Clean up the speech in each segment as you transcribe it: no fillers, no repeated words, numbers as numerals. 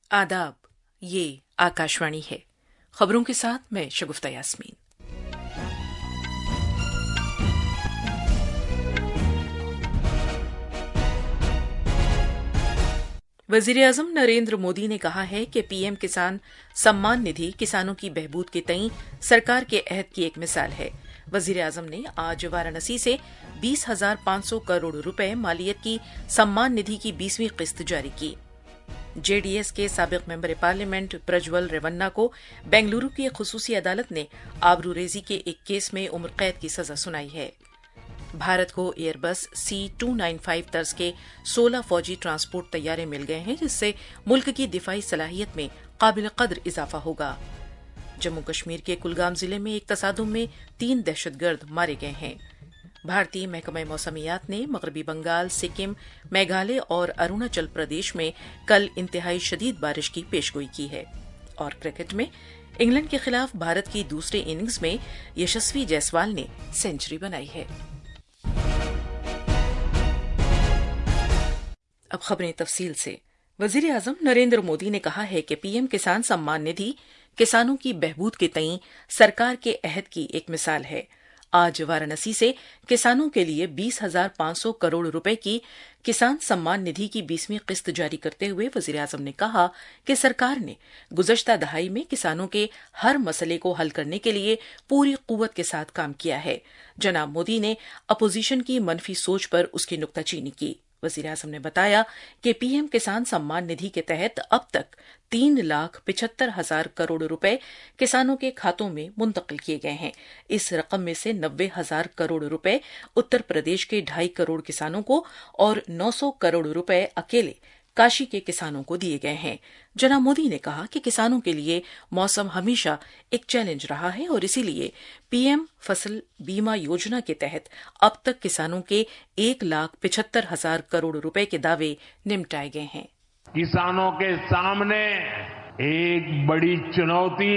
आदाब, ये आकाशवाणी है। खबरों के साथ मैं शगुफ्ता यास्मीन। वज़ीर-ए-आज़म नरेंद्र मोदी ने कहा है कि पीएम किसान सम्मान निधि किसानों की बहबूद के तईं सरकार के अहद की एक मिसाल है। वज़ीर-ए-आज़म ने आज वाराणसी से 20,500 करोड़ रुपए मालियत की सम्मान निधि की 20वीं किस्त जारी की। जेडीएस के साबिक मेंबर पार्लियामेंट प्रज्वल रेवन्ना को बेंगलुरु की एक खुसूसी अदालत ने आबरूरेजी के एक केस में उम्र कैद की सजा सुनाई है। भारत को एयरबस C295 तर्ज के 16 फौजी ट्रांसपोर्ट तैयारे मिल गए हैं, जिससे मुल्क की दिफाई सलाहियत में काबिल कद्र इजाफा होगा। जम्मू कश्मीर के कुलगाम जिले में एक तसादुम में 3 दहशतगर्द मारे गए हैं। भारतीय महकमा मौसमियात ने मगरबी बंगाल, सिक्किम, मेघालय और अरुणाचल प्रदेश में कल इंतहाई शदीद बारिश की पेशगोई की है। और क्रिकेट में इंग्लैंड के खिलाफ भारत की दूसरी इनिंग्स में यशस्वी जायसवाल ने सेंचुरी बनाई है। अब खबरें तफसील से। वज़ीर-ए-आज़म नरेंद्र मोदी ने कहा है कि पीएम किसान सम्मान निधि किसानों की बहबूद के तईं सरकार के अहद की एक मिसाल है। आज वाराणसी से किसानों के लिए 20,500 करोड़ रुपए की किसान सम्मान निधि की 20वीं किस्त जारी करते हुए वज़ीर-ए-आज़म ने कहा कि सरकार ने गुज़श्ता दहाई में किसानों के हर मसले को हल करने के लिए पूरी कुव्वत के साथ काम किया है। जनाब मोदी ने अपोजिशन की मनफी सोच पर उसकी नुक्ताचीनी की। वज़ीर-ए-आज़म ने बताया कि पीएम किसान सम्मान निधि के तहत अब तक 3,75,000 करोड़ रुपए किसानों के खातों में मुंतकिल किए गए हैं। इस रकम में से 90,000 करोड़ रुपए उत्तर प्रदेश के 2.5 करोड़ किसानों को और 900 करोड़ रुपए अकेले काशी के किसानों को दिए गए हैं। जनाब मोदी ने कहा कि किसानों के लिए मौसम हमेशा एक चैलेंज रहा है और इसीलिए पीएम फसल बीमा योजना के तहत अब तक किसानों के 1,75,000 करोड़ रुपए के दावे निपटाए गए हैं। किसानों के सामने एक बड़ी चुनौती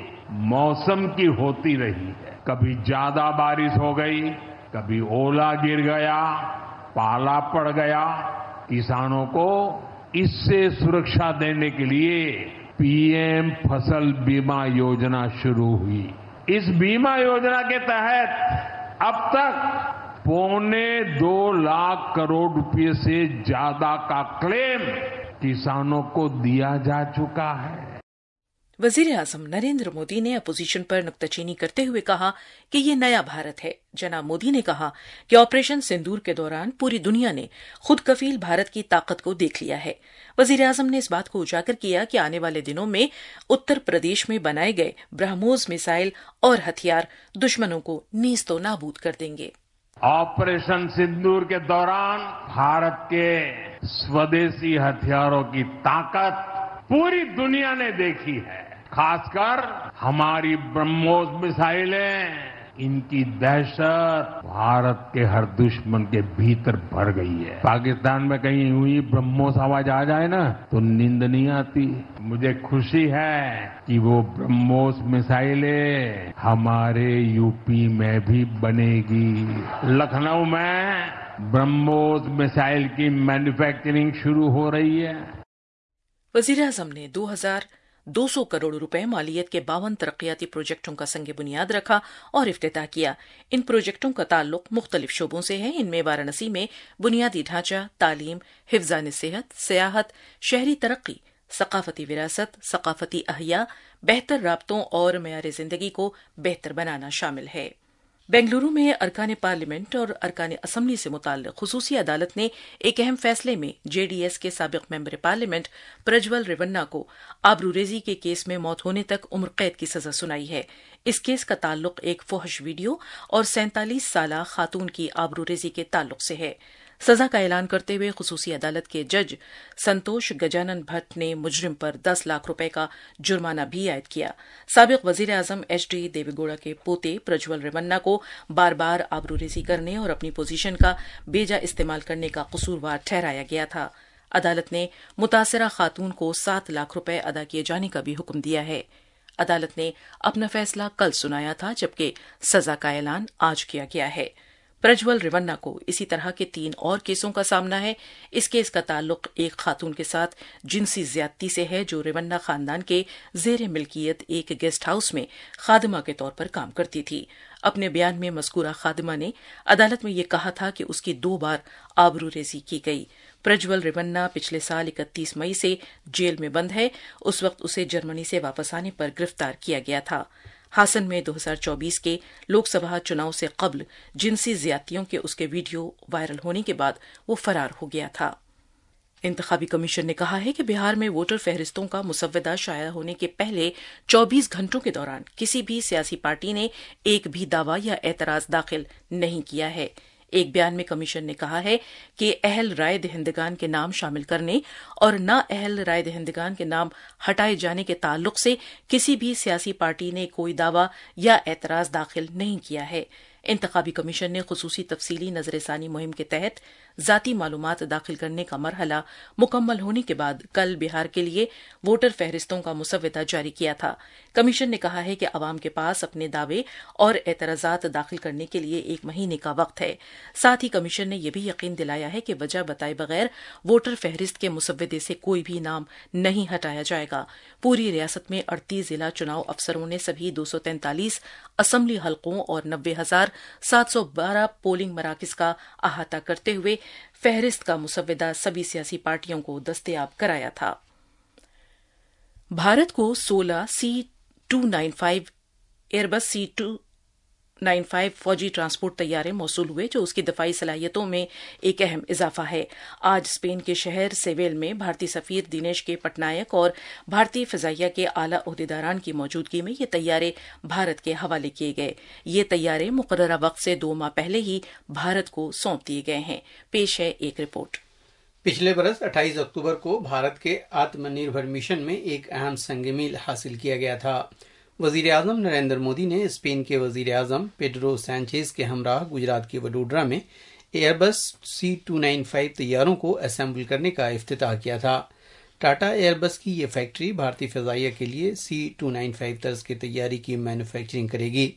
मौसम की होती रही है। कभी ज्यादा बारिश हो गई, कभी ओला गिर गया, पाला पड़ गया। किसानों को इससे सुरक्षा देने के लिए पीएम फसल बीमा योजना शुरू हुई। इस बीमा योजना के तहत अब तक 2.25 लाख करोड़ रुपए से ज्यादा का क्लेम किसानों को दिया जा चुका है। वज़ीर-ए-आज़म नरेंद्र मोदी ने अपोजिशन पर नुक्ताचीनी करते हुए कहा कि ये नया भारत है। जनाब मोदी ने कहा कि ऑपरेशन सिंदूर के दौरान पूरी दुनिया ने खुद कफील भारत की ताकत को देख लिया है। वज़ीर-ए-आज़म ने इस बात को उजागर किया कि आने वाले दिनों में उत्तर प्रदेश में बनाए गए ब्रह्मोस मिसाइल और हथियार दुश्मनों को नीस्तो नाबूद कर देंगे। ऑपरेशन सिंदूर के दौरान भारत के स्वदेशी हथियारों की ताकत पूरी दुनिया ने देखी है। खासकर हमारी ब्रह्मोस मिसाइलें, इनकी दहशत भारत के हर दुश्मन के भीतर भर गई है। पाकिस्तान में कहीं हुई ब्रह्मोस आवाज आ जाए ना तो नींद नहीं आती। मुझे खुशी है कि वो ब्रह्मोस मिसाइलें हमारे यूपी में भी बनेगी। लखनऊ में ब्रह्मोस मिसाइल की मैन्युफैक्चरिंग शुरू हो रही है। वज़ीर-ए-आज़म ने 2,200 करोड़ रुपए मालियत के 52 तरक्याती प्रोजेक्टों का संग बुनियाद रखा और इफ्तिताह किया। इन प्रोजेक्टों का ताल्लुक मुख्तलिफ शोबों से है। इनमें वाराणसी में बुनियादी ढांचा, तालीम, हिफ्ज़ान सेहत, सियाहत, शहरी तरक्की, सकाफती विरासत, सकाफती अहिया, बेहतर राब्तों और मयार जिंदगी को बेहतर बनाना शामिल है। बेंगलुरु में अरकान पार्लियामेंट और अरकान असम्बली से मुताल्लिक खुसूसी अदालत ने एक अहम फैसले में जेडीएस के साबिक मेंबर पार्लियामेंट प्रज्वल रेवन्ना को आबरूरेजी के केस में मौत होने तक उम्र कैद की सजा सुनाई है। इस केस का ताल्लुक एक फौहश वीडियो और 47 साला खातून की आबरूरेजी के ताल्लुक से है। सजा का ऐलान करते हुए खुसूसी अदालत के जज संतोष गजानन भट्ट ने मुजरिम पर 10 लाख रुपए का जुर्माना भी आयद किया। साबिक वज़ीर-ए-आज़म एचडी देवेगौड़ा के पोते प्रज्वल रेवन्ना को बार बार आबरूरेजी करने और अपनी पोजीशन का बेजा इस्तेमाल करने का कसूरवार ठहराया गया था। अदालत ने मुतासिरा खातून को 7 लाख रुपए अदा किए जाने का भी हुक्म दिया है। अदालत ने अपना फैसला कल सुनाया था, जबकि सजा का ऐलान आज किया गया है। प्रज्वल रिवन्ना को इसी तरह के 3 और केसों का सामना है। इस केस का ताल्लुक एक खातून के साथ जिनसी ज्यादती से है जो रिवन्ना खानदान के जेर मिल्कियत एक गेस्ट हाउस में खादिमा के तौर पर काम करती थी। अपने बयान में मज़कूरा खादिमा ने अदालत में ये कहा था कि उसकी 2 बार आबरूरेज़ी की गई। प्रज्वल रिवन्ना पिछले साल 31 मई से जेल में बंद है। उस वक्त उसे जर्मनी से वापस आने पर गिरफ्तार किया गया था। हासन में 2024 के लोकसभा चुनाव से कबल जिनसी ज्यादतियों के उसके वीडियो वायरल होने के बाद वो फरार हो गया था। इंतखाबी कमीशन ने कहा है कि बिहार में वोटर फहरिस्तों का मुसव्वदा शाया होने के पहले 24 घंटों के दौरान किसी भी सियासी पार्टी ने एक भी दावा या एतराज दाखिल नहीं किया है। एक बयान में कमीशन ने कहा है कि अहल राय दहिंदगान के नाम शामिल करने और ना अहल राय दहिंदगान के नाम हटाए जाने के ताल्लुक से किसी भी सियासी पार्टी ने कोई दावा या एतराज दाखिल नहीं किया है। इंतखाबी कमीशन ने खुसूसी तफसीली नजरसानी मुहिम के तहत जाती मालूमात दाखिल करने का मरहला मुकम्मल होने के बाद कल बिहार के लिए वोटर फहरिस्तों का मुसव्वदा जारी किया था। कमीशन ने कहा है कि अवाम के पास अपने दावे और एतराजात दाखिल करने के लिए 1 महीने का वक्त है। साथ ही कमीशन ने यह भी यकीन दिलाया है कि वजह बताए बगैर वोटर फहरिस्त के मुसव्वदे से कोई भी नाम नहीं हटाया जाएगा। पूरी रियासत में 38 जिला चुनाव अफसरों ने सभी 243 असम्बली हलकों और 90,712 पोलिंग मराकज का अहाता करते हुए फहरिस्त का मुसव्वदा सभी सियासी पार्टियों को दस्तयाब कराया था। भारत को 16 C-295 एयरबस C-295 फौजी ट्रांसपोर्ट तैयारे मौसूल हुए, जो उसकी दफाई सलाहियतों में एक अहम इजाफा है। आज स्पेन के शहर सेवेल में भारतीय सफीर दिनेश के पटनायक और भारतीय फिजाइया के आला ओहदेदारान की मौजूदगी में ये तैयारे भारत के हवाले किए गए। ये तैयारे मुकर्ररा वक्त से 2 माह पहले ही भारत को सौंप दिए गए हैं। पेश है एक रिपोर्ट। पिछले बरस 28 अक्टूबर को भारत के आत्मनिर्भर मिशन में एक अहम संग-ए-मील हासिल किया गया था। वजीर आजम नरेंद्र मोदी ने स्पेन के वजीर आजम पेड्रो सैंचेज के हमराह गुजरात के वडोदरा में एयरबस C-295 तैयारों को असेंबल करने का इफ्तिताह किया था। टाटा एयरबस की ये फैक्ट्री भारतीय फिजाइया के लिए C-295 तर्ज की तैयारी की मैन्युफैक्चरिंग करेगी।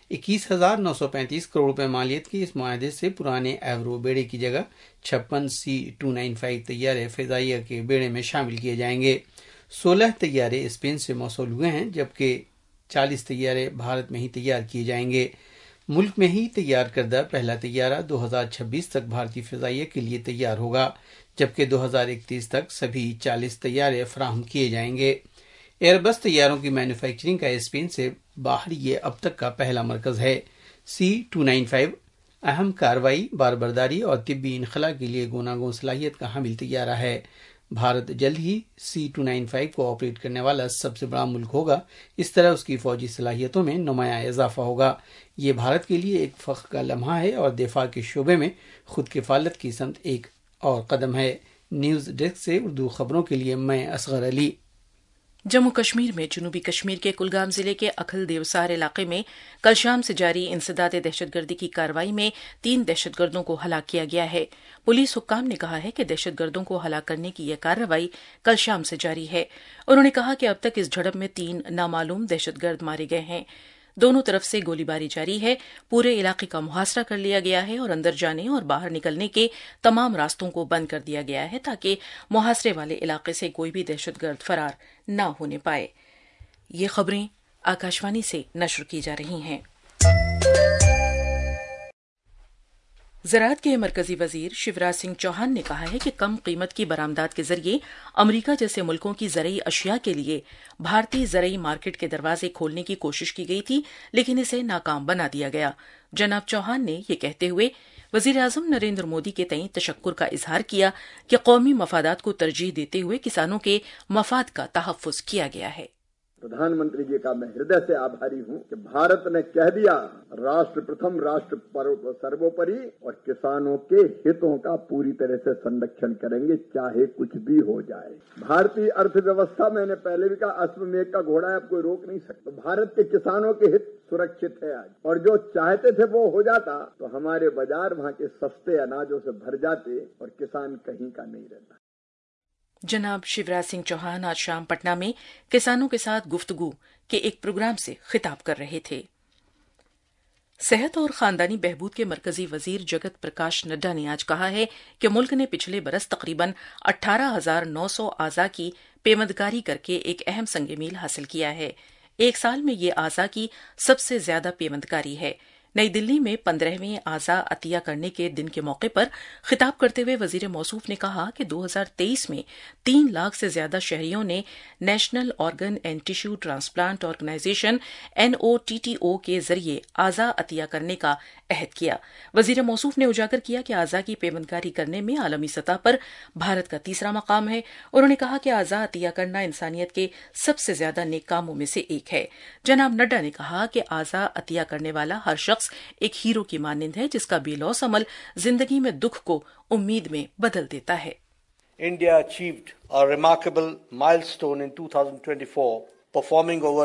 21,935 करोड़ रुपए मालियत के इस मुआहदे से पुराने एवरो बेड़े की जगह 56 C-295 तैयारे फिजाइया के बेड़े में शामिल किए जाएंगे। 16 तैयारे स्पेन से मौसूल हुए हैं, जबकि 40 तैयारे भारत में ही तैयार किए जाएंगे। मुल्क में ही तैयार करदा पहला तैयारा 2026 तक भारतीय फिजाइया के लिए तैयार होगा, जबकि 2031 तक सभी 40 तैयारे फराहम किए जाएंगे। एयरबस तैयारों की मैन्युफैक्चरिंग का स्पेन से बाहर ये अब तक का पहला मरकज है। C-295 अहम कार्रवाई, बारबरदारी और तिब्बी इनखला के लिए गुनागो सलाहियत का हामिल तैयारा है। भारत जल्द ही C-295 को ऑपरेट करने वाला सबसे बड़ा मुल्क होगा। इस तरह उसकी फौजी सलाहियतों में नुमायां इजाफा होगा। ये भारत के लिए एक फख्र का लम्हा है और दिफा के शोबे में खुद किफालत की समत एक और कदम है। न्यूज डेस्क से उर्दू खबरों के लिए मैं असगर अली। जम्मू कश्मीर में जनूबी कश्मीर के कुलगाम जिले के अखल देवसार इलाके में कल शाम से जारी इंसदाद दहशतगर्दी की कार्रवाई में 3 दहशतगर्दों को हलाक किया गया है। पुलिस हुक्काम ने कहा है कि दहशतगर्दों को हलाक करने की यह कार्रवाई कल शाम से जारी है। उन्होंने कहा कि अब तक इस झड़प में 3 नामालूम दहशतगर्द मारे गए हैं। दोनों तरफ से गोलीबारी जारी है। पूरे इलाके का मुहासरा कर लिया गया है और अंदर जाने और बाहर निकलने के तमाम रास्तों को बंद कर दिया गया है ताकि मुहासरे वाले इलाके से कोई भी दहशतगर्द फरार न होने पाए। ये खबरें आकाशवाणी से नश्र की जा रही हैं। ज़राअत के मरकजी वजीर शिवराज सिंह चौहान ने कहा है कि कम कीमत की बरामदात के जरिए अमरीका जैसे मुल्कों की ज़रई अशिया के लिए भारतीय ज़रई मार्केट के दरवाजे खोलने की कोशिश की गई थी, लेकिन इसे नाकाम बना दिया गया। जनाब चौहान ने ये कहते हुए वजीर आजम नरेंद्र मोदी के तईं तशक्कुर का इजहार किया कि कौमी मफादात को तरजीह देते हुए किसानों के मफाद का तहफ़्फ़ुज़ किया गया है। प्रधानमंत्री जी का मैं हृदय से आभारी हूं कि भारत ने कह दिया राष्ट्र प्रथम, राष्ट्र सर्वोपरि और किसानों के हितों का पूरी तरह से संरक्षण करेंगे, चाहे कुछ भी हो जाए। भारतीय अर्थव्यवस्था, मैंने पहले भी कहा, अश्वमेध का घोड़ा है, अब कोई रोक नहीं सकता। भारत के किसानों के हित सुरक्षित है आज, और जो चाहते थे वो हो जाता तो हमारे बाजार वहां के सस्ते अनाजों से भर जाते और किसान कहीं का नहीं रहता। जनाब शिवराज सिंह चौहान आज शाम पटना में किसानों के साथ गुफ्तगू के एक प्रोग्राम से खिताब कर रहे थे। صحت اور خاندانی بہبود کے مرکزی وزیر جگت پرکاش نڈا نے آج کہا ہے کہ ملک نے پچھلے برس تقریباً 18,900 اعضاء کی پیمندگاری کر کے ایک اہم سنگ میل حاصل کیا ہے۔ ایک سال میں یہ اعضاء کی سب سے زیادہ پیمندگاری ہے۔ نئی دلی میں 15ویں اعضاء عطیہ کرنے کے دن کے موقع پر خطاب کرتے ہوئے وزیر موصوف نے کہا کہ 2023 میں 3 لاکھ سے زیادہ شہریوں نے national organ and tissue transplant organisation NOTTO کے ذریعے اعضاء عطیہ کرنے کا عہد کیا۔ وزیر موصوف نے اجاگر کیا کہ اعضاء کی پیمندگاری کرنے میں عالمی سطح پر بھارت کا تیسرا مقام ہے۔ انہوں نے کہا کہ اعضاء عطیہ کرنا انسانیت کے سب سے زیادہ نیک کاموں میں سے ایک ہے۔ جناب نڈا نے کہا کہ اعضاء عطیہ کرنے والا ہر شخص ایک ہیرو کی مانند ہے جس کا بے لوث عمل زندگی میں دکھ کو امید میں بدل دیتا ہے۔ India achieved a remarkable milestone in 2024, performing over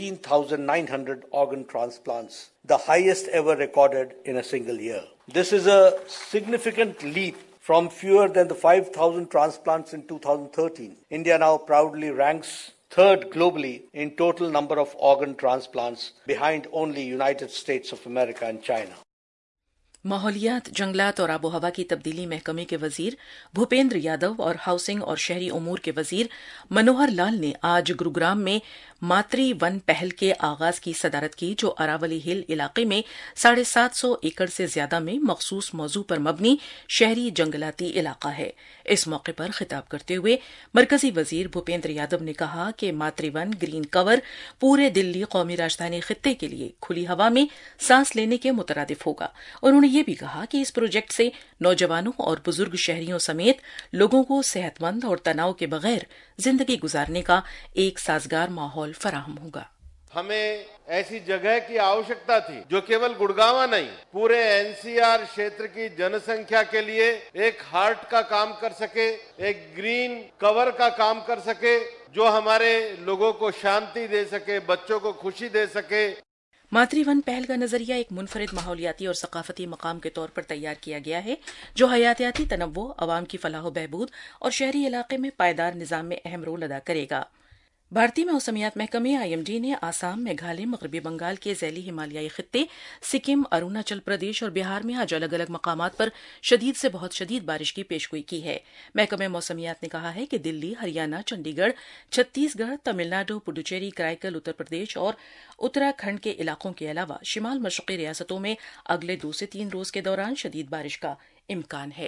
18,900 organ transplants, the highest ever recorded in a single year. This is a significant leap from fewer than the 5,000 transplants in 2013. India now proudly ranks third globally in total number of organ transplants, behind only United States of America and China. ماحولیات، جنگلات اور آب و ہوا کی تبدیلی محکمے کے وزیر بھوپیندر یادو اور ہاؤسنگ اور شہری امور کے وزیر منوہر لال نے آج گروگرام میں ماتری ون پہل کے آغاز کی صدارت کی، جو اراولی ہل علاقے میں 750 ایکڑ سے زیادہ میں مخصوص موضوع پر مبنی شہری جنگلاتی علاقہ ہے۔ اس موقع پر خطاب کرتے ہوئے مرکزی وزیر بھوپیندر یادو نے کہا کہ ماتری ون گرین کور پورے دلی قومی راجدھانی خطے کے لیے کھلی ہوا میں سانس لینے کے مترادف ہوگا۔ انہوں نے یہ بھی کہا کہ اس پروجیکٹ سے نوجوانوں اور بزرگ شہریوں سمیت لوگوں کو صحت مند اور تناؤ کے بغیر زندگی گزارنے کا ایک سازگار ماحول فراہم ہوگا۔ ہمیں ایسی جگہ کی آوشکتا تھی جو کیول گڑگاواں نہیں، پورے NCR شیتر کی جن سنکھیا کے لیے ایک ہارٹ کا کام کر سکے، ایک گرین کور کا کام کر سکے، جو ہمارے لوگوں کو شانتی دے سکے، بچوں کو خوشی دے سکے۔ ماتری ون پہل کا نظریہ ایک منفرد ماحولیاتی اور ثقافتی مقام کے طور پر تیار کیا گیا ہے، جو حیاتیاتی تنوع، عوام کی فلاح و بہبود اور شہری علاقے میں پائیدار نظام میں اہم رول ادا کرے گا۔ بھارتی موسمیات محکمے IMD نے آسام، میگھالیہ، مغربی بنگال کے ذیلی ہمالیائی خطے، سکم، اروناچل پردیش اور بہار میں آج الگ الگ مقامات پر شدید سے بہت شدید بارش کی پیشگوئی کی ہے۔ محکمہ موسمیات نے کہا ہے کہ دلی، ہریانہ، چنڈی گڑھ، چھتیس گڑھ، تمل ناڈو، پڈوچیری، کرائیکل، اتر پردیش اور اتراکھنڈ کے علاقوں کے علاوہ شمال مشرقی ریاستوں میں اگلے 2 سے 3 روز کے دوران شدید بارش کا امکان ہے۔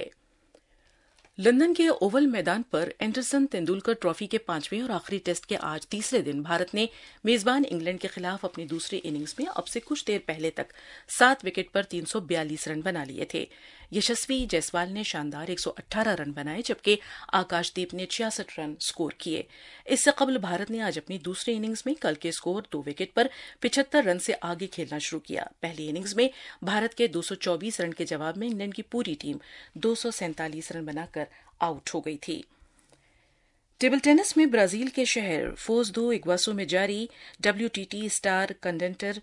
لندن کے اوول میدان پر اینڈرسن تندولکر ٹرافی کے 5ویں اور آخری ٹیسٹ کے آج تیسرے دن بھارت نے میزبان انگلینڈ کے خلاف اپنی دوسری اننگز میں اب سے کچھ دیر پہلے تک 7 وکٹ پر 342 رن بنا لیے تھے۔ یشسوی جیسوال نے شاندار 118 رن بنائے، جبکہ آکاش دیپ نے 66 رن سکور کیے۔ اس سے قبل بھارت نے آج اپنی دوسری اننگز میں کل کے سکور 2 وکٹ پر 75 رن سے آگے کھیلنا شروع کیا۔ پہلی اننگز میں بھارت کے 224 رن کے جواب میں انگلینڈ کی پوری ٹیم 247 رن بنا کر آؤٹ ہو گئی تھی۔ ٹیبل ٹینس میں برازیل کے شہر فوز دو اگواسو میں جاری WTT اسٹار کنٹینڈر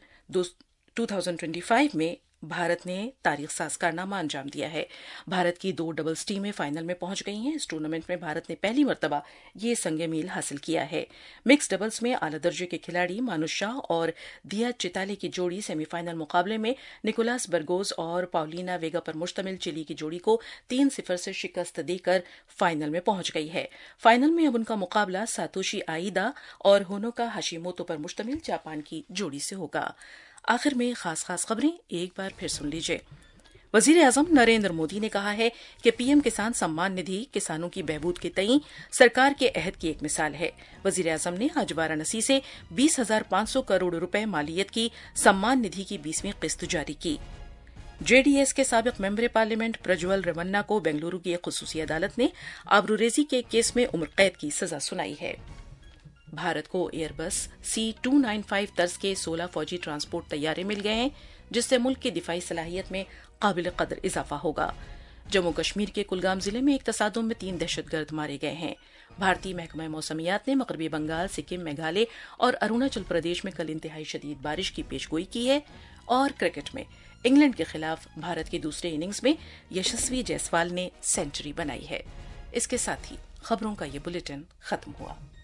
2025 میں بھارت نے تاریخ ساز کارنامہ انجام دیا ہے۔ بھارت کی 2 ڈبلز ٹیمیں فائنل میں پہنچ گئی ہیں۔ اس ٹورنامنٹ میں بھارت نے پہلی مرتبہ یہ سنگ میل حاصل کیا ہے۔ مکس ڈبلز میں اعلی درجے کے کھلاڑی مانوش شاہ اور دیا چتالے کی جوڑی سیمی فائنل مقابلے میں نکولاس برگوز اور پاولینا ویگا پر مشتمل چلی کی جوڑی کو 3-0 سے شکست دے کر فائنل میں پہنچ گئی ہے۔ فائنل میں اب ان کا مقابلہ ساتوشی آئیدا اور ہونوکا ہاشیموتو پر مشتمل جاپان کی جوڑی سے ہوگا۔ آخر میں خاص خبریں ایک بار پھر سن لیجیے۔ وزیر اعظم نریندر مودی نے کہا ہے کہ PM کسان سمان ندھی کسانوں کی بہبود کے تئیں سرکار کے عہد کی ایک مثال ہے۔ وزیر اعظم نے آج وارانسی سے 20,500 کروڑ روپے مالیت کی سمان ندھی کی 20ویں قسط جاری کی۔ JDS کے سابق ممبر پارلیمنٹ پرجول ریونا کو بنگلورو کی ایک خصوصی عدالت نے آبروریزی کے کیس میں عمر قید کی سزا سنائی ہے۔ بھارت کو ایئر بس C295 طرز کے 16 فوجی ٹرانسپورٹ طیارے مل گئے ہیں، جس سے ملک کی دفاعی صلاحیت میں قابل قدر اضافہ ہوگا۔ جموں کشمیر کے کلگام ضلع میں ایک تصادم میں 3 دہشت گرد مارے گئے ہیں۔ بھارتی محکمہ موسمیات نے مغربی بنگال، سکم، میگھالیہ اور اروناچل پردیش میں کل انتہائی شدید بارش کی پیشگوئی کی ہے۔ اور کرکٹ میں انگلینڈ کے خلاف بھارت کی دوسری اننگز میں یشسوی جیسوال نے سینچری بنائی ہے۔ اس کے ساتھ ہی خبروں کا یہ بلیٹن ختم ہوا۔